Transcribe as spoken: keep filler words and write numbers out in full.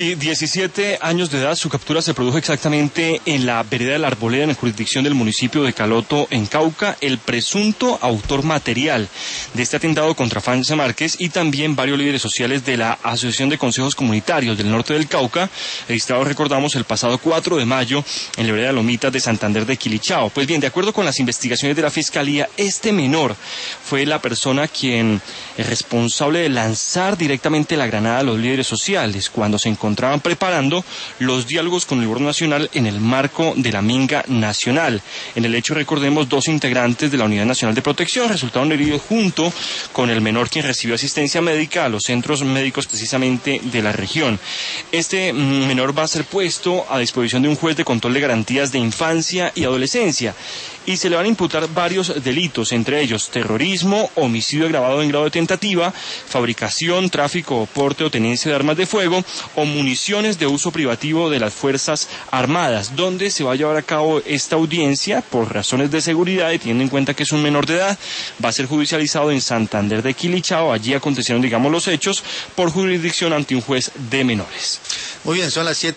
Y diecisiete años de edad, su captura se produjo exactamente en la vereda de la Arboleda, en la jurisdicción del municipio de Caloto, en Cauca. El presunto autor material de este atentado contra Francia Márquez y también varios líderes sociales de la Asociación de Consejos Comunitarios del Norte del Cauca, registrado, recordamos, el pasado cuatro de mayo en la vereda de Lomitas de Santander de Quilichao. Pues bien, de acuerdo con las investigaciones de la Fiscalía, este menor fue la persona quien es responsable de lanzar directamente la granada a los líderes sociales cuando se encontraban encontraban preparando los diálogos con el gobierno nacional en el marco de la Minga Nacional. En el hecho, recordemos, dos integrantes de la Unidad Nacional de Protección resultaron heridos junto con el menor quien recibió asistencia médica a los centros médicos precisamente de la región. Este menor va a ser puesto a disposición de un juez de control de garantías de infancia y adolescencia y se le van a imputar varios delitos, entre ellos terrorismo, homicidio agravado en grado de tentativa, fabricación, tráfico, porte o tenencia de armas de fuego o municiones de uso privativo de las Fuerzas Armadas, donde se va a llevar a cabo esta audiencia por razones de seguridad y teniendo en cuenta que es un menor de edad. Va a ser judicializado en Santander de Quilichao. Allí acontecieron, digamos, los hechos por jurisdicción ante un juez de menores. Muy bien, son las siete.